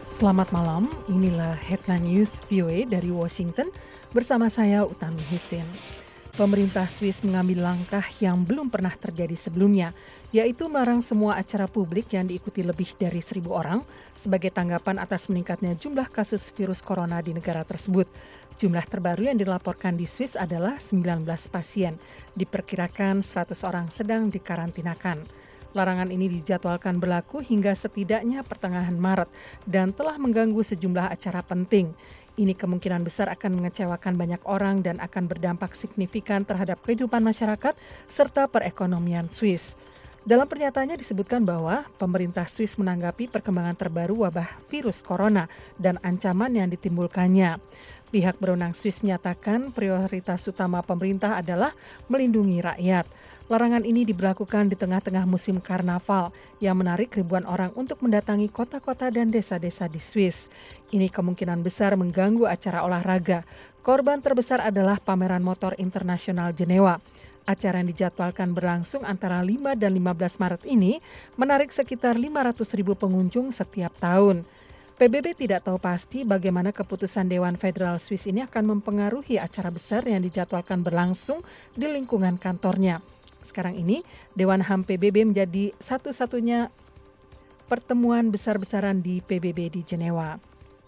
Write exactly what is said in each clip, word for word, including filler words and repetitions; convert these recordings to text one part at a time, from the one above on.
Selamat malam, inilah Headline News V O A dari Washington bersama saya Utami Husin. Pemerintah Swiss mengambil langkah yang belum pernah terjadi sebelumnya, yaitu melarang semua acara publik yang diikuti lebih dari seribu orang sebagai tanggapan atas meningkatnya jumlah kasus virus corona di negara tersebut. Jumlah terbaru yang dilaporkan di Swiss adalah sembilan belas pasien, diperkirakan seratus orang sedang dikarantinakan. Larangan ini dijadwalkan berlaku hingga setidaknya pertengahan Maret dan telah mengganggu sejumlah acara penting. Ini kemungkinan besar akan mengecewakan banyak orang dan akan berdampak signifikan terhadap kehidupan masyarakat serta perekonomian Swiss. Dalam pernyataannya disebutkan bahwa pemerintah Swiss menanggapi perkembangan terbaru wabah virus corona dan ancaman yang ditimbulkannya. Pihak berwenang Swiss menyatakan prioritas utama pemerintah adalah melindungi rakyat. Larangan ini diberlakukan di tengah-tengah musim karnaval yang menarik ribuan orang untuk mendatangi kota-kota dan desa-desa di Swiss. Ini kemungkinan besar mengganggu acara olahraga. Korban terbesar adalah pameran motor internasional Jenewa. Acara yang dijadwalkan berlangsung antara lima dan lima belas Maret ini menarik sekitar lima ratus ribu pengunjung setiap tahun. P B B tidak tahu pasti bagaimana keputusan Dewan Federal Swiss ini akan mempengaruhi acara besar yang dijadwalkan berlangsung di lingkungan kantornya. Sekarang ini, Dewan H A M P B B menjadi satu-satunya pertemuan besar-besaran di P B B di Jenewa.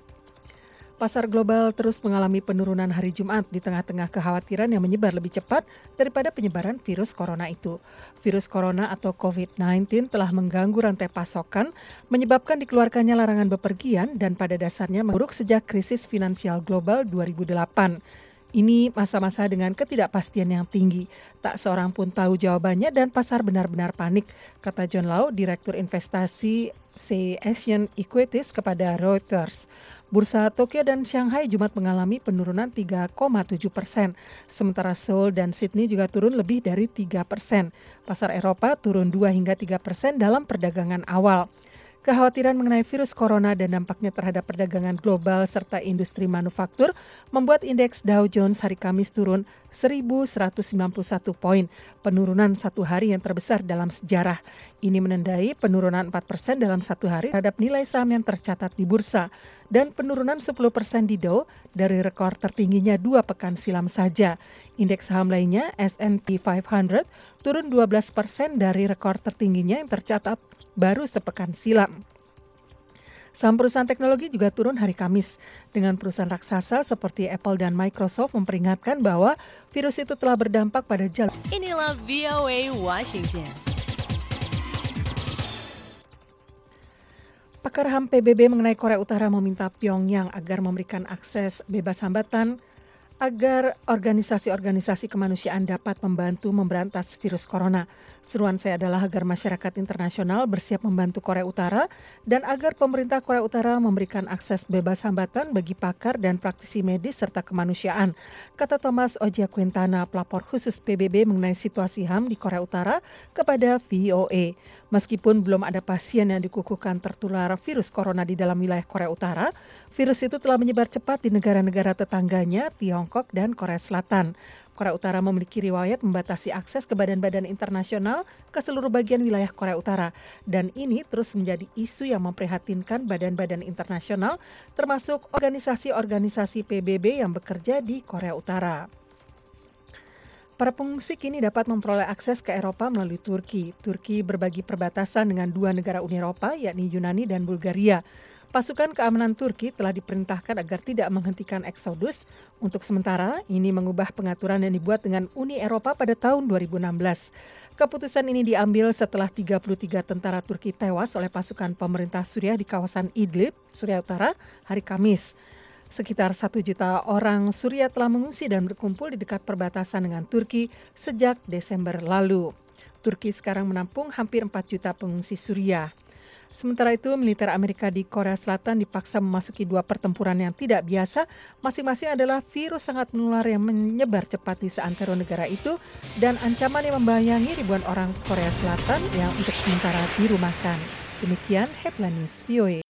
Pasar global terus mengalami penurunan hari Jumat di tengah-tengah kekhawatiran yang menyebar lebih cepat daripada penyebaran virus corona itu. Virus corona atau covid sembilan belas telah mengganggu rantai pasokan, menyebabkan dikeluarkannya larangan bepergian dan pada dasarnya memburuk sejak krisis finansial global dua ribu delapan. Ini masa-masa dengan ketidakpastian yang tinggi. Tak seorang pun tahu jawabannya dan pasar benar-benar panik, kata John Lau, Direktur Investasi C Asian Equities kepada Reuters. Bursa Tokyo dan Shanghai Jumat mengalami penurunan tiga koma tujuh persen, sementara Seoul dan Sydney juga turun lebih dari tiga persen. Pasar Eropa turun dua hingga tiga persen dalam perdagangan awal. Kekhawatiran mengenai virus corona dan dampaknya terhadap perdagangan global serta industri manufaktur membuat indeks Dow Jones hari Kamis turun seribu seratus sembilan puluh satu poin, penurunan satu hari yang terbesar dalam sejarah. Ini menandai penurunan empat persen dalam satu hari terhadap nilai saham yang tercatat di bursa dan penurunan sepuluh persen di Dow dari rekor tertingginya dua pekan silam saja. Indeks saham lainnya S and P lima ratus turun dua belas persen dari rekor tertingginya yang tercatat baru sepekan silam. Saham perusahaan teknologi juga turun hari Kamis, dengan perusahaan raksasa seperti Apple dan Microsoft memperingatkan bahwa virus itu telah berdampak pada jalan. Inilah V O A Washington. Pakar H A M P B B mengenai Korea Utara meminta Pyongyang agar memberikan akses bebas hambatan agar organisasi-organisasi kemanusiaan dapat membantu memberantas virus corona. Seruan saya adalah agar masyarakat internasional bersiap membantu Korea Utara dan agar pemerintah Korea Utara memberikan akses bebas hambatan bagi pakar dan praktisi medis serta kemanusiaan, kata Thomas Ojia Quintana, pelapor khusus P B B mengenai situasi H A M di Korea Utara kepada V O A. Meskipun belum ada pasien yang dikukuhkan tertular virus corona di dalam wilayah Korea Utara, virus itu telah menyebar cepat di negara-negara tetangganya, Tiongkok dan Korea Selatan. Korea Utara memiliki riwayat membatasi akses ke badan-badan internasional ke seluruh bagian wilayah Korea Utara. Dan ini terus menjadi isu yang memprihatinkan badan-badan internasional, termasuk organisasi-organisasi P B B yang bekerja di Korea Utara. Para pengungsi kini dapat memperoleh akses ke Eropa melalui Turki. Turki berbagi perbatasan dengan dua negara Uni Eropa, yakni Yunani dan Bulgaria. Pasukan keamanan Turki telah diperintahkan agar tidak menghentikan eksodus. Untuk sementara, ini mengubah pengaturan yang dibuat dengan Uni Eropa pada tahun dua ribu enam belas. Keputusan ini diambil setelah tiga puluh tiga tentara Turki tewas oleh pasukan pemerintah Suriah di kawasan Idlib, Suriah Utara, hari Kamis. Sekitar satu juta orang Suriah telah mengungsi dan berkumpul di dekat perbatasan dengan Turki sejak Desember lalu. Turki sekarang menampung hampir empat juta pengungsi Suriah. Sementara itu, militer Amerika di Korea Selatan dipaksa memasuki dua pertempuran yang tidak biasa. Masing-masing adalah virus sangat menular yang menyebar cepat di seantero negara itu dan ancaman yang membayangi ribuan orang Korea Selatan yang untuk sementara dirumahkan. Demikian Headline News V O A.